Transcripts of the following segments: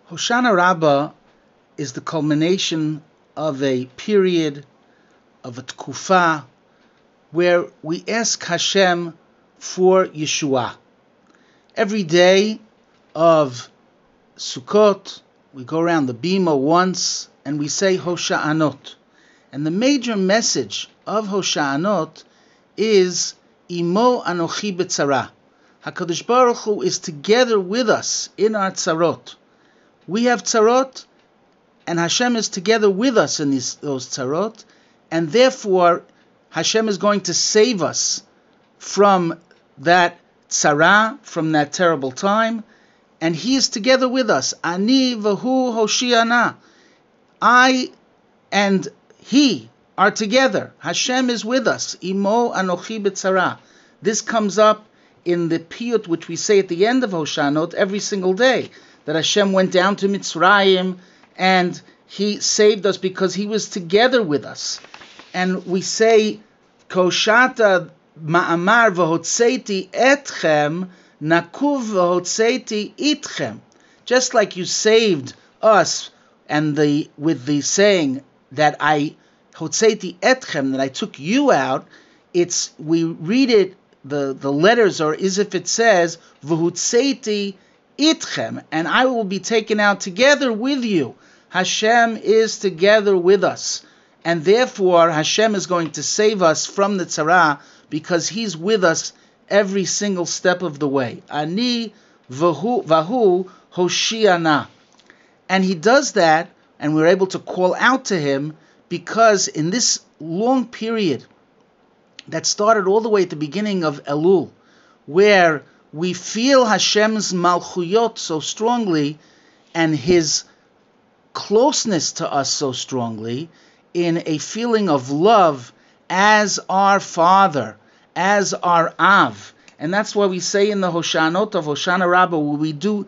Hoshana Rabbah is the culmination of a period, of a tkufa, where we ask Hashem for Yeshua. Every day of Sukkot, we go around the bima once and we say Hosha'anot. And the major message of Hosha'anot is Imo Anochi B'tzara. HaKadosh Baruch Hu is together with us in our tzarot. We have tzarot, and Hashem is together with us in those tzarot, and therefore Hashem is going to save us from that tzara, from that terrible time, and He is together with us. Ani v'hu Hoshiana. I and He are together. Hashem is with us. Imo Anochi B'tzara. This comes up in the piyut which we say at the end of Hoshanot every single day, that Hashem went down to Mitzrayim and He saved us because He was together with us. And we say, Koshata ma'amar v'hotzeiti etchem, nakuv v'hotzeiti itchem. Just like you saved us and with the saying that I hotzeiti etchem, that I took you out, we read it, the letters are as if it says v'hotzeiti itchem, and I will be taken out together with you. Hashem is together with us, and therefore Hashem is going to save us from the tzara because He's with us every single step of the way. Ani vahu Hoshiana. And He does that, and we're able to call out to Him because in this long period that started all the way at the beginning of Elul, where we feel Hashem's malchuyot so strongly and His closeness to us so strongly, in a feeling of love as our Father, as our Av. And that's why we say in the Hoshanot of Hoshana Rabbah, where we do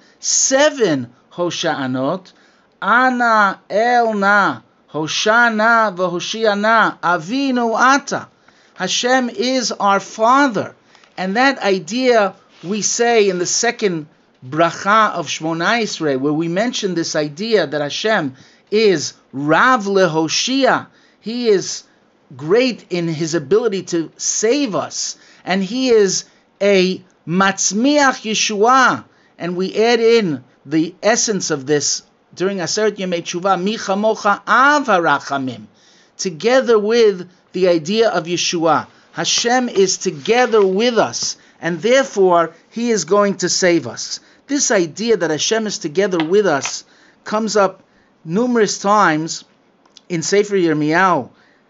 7 Hoshanot, Ana Elna, Hoshana v'Hoshiana, Avinu Ata. Hashem is our Father. And that idea we say in the second bracha of Shmona Esrei, where we mention this idea that Hashem is Rav leHoshia. He is great in His ability to save us, and He is a Matzmiach Yeshua. And we add in the essence of this during Aseret Yemei Tshuva, Mi Chamocha Av HaRachamim, together with the idea of Yeshua. Hashem is together with us, and therefore He is going to save us. This idea that Hashem is together with us comes up numerous times in Sefer Yirmiyahu.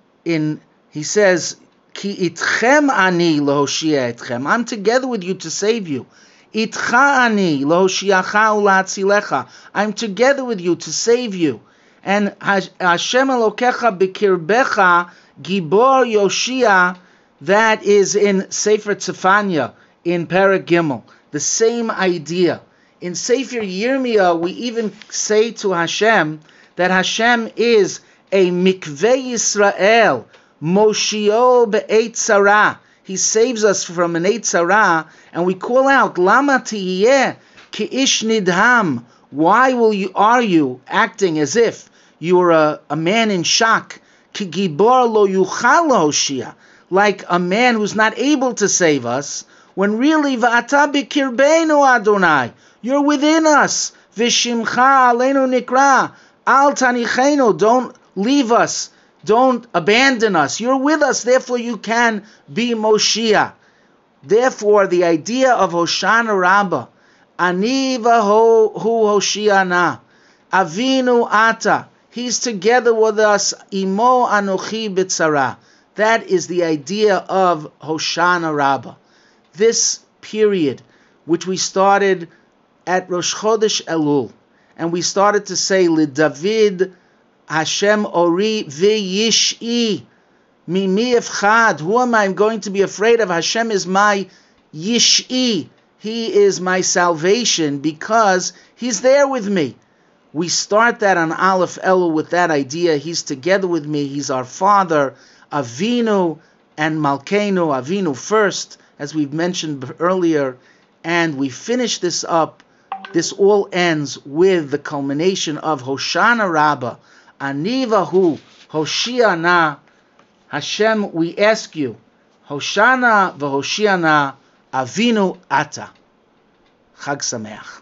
He says, Ki itchem ani lehoshia etchem. I'm together with you to save you. Itcha ani lehoshiacha u'la'atzilecha. I'm together with you to save you. And Hashem Elokecha b'kirbecha gibor Yoshia. That is in Sefer Tzefanya in Perek Gimel. The same idea. In Sefer Yirmiyah, we even say to Hashem that Hashem is a Mikveh Yisrael, Moshio be'et tzara. He saves us from an et tzara, and we call out, Lama tiyeh ki'ish nidham. Why are you acting as if you are a man in shock? Ki gibor lo yuchal hoshia, like a man who's not able to save us, when really va'ata b'kirbeinu Adonai, you're within us. V'shimcha aleinu nikra, al tanichenu, don't leave us, don't abandon us. You're with us, therefore you can be Moshiach. Therefore, the idea of Hoshana Rabbah, Ani v'hu Hoshiana, Avinu Ata, He's together with us, Imo Anochi B'tzara. That is the idea of Hoshana Rabbah. This period, which we started at Rosh Chodesh Elul, and we started to say, LeDavid Hashem Ori v'Yish'i Mimi Efchad. Who am I going to be afraid of? Hashem is my Yish'i. He is my salvation because He's there with me. We start that on Aleph Elul with that idea. He's together with me. He's our Father. Avinu and Malkeinu. Avinu first, as we've mentioned earlier. And we finish this up this all ends with the culmination of Hoshana Rabbah, Anivahu Hoshiana. Hashem, we ask you, Hoshana v'Hoshiana Avinu Ata. Chag Sameach.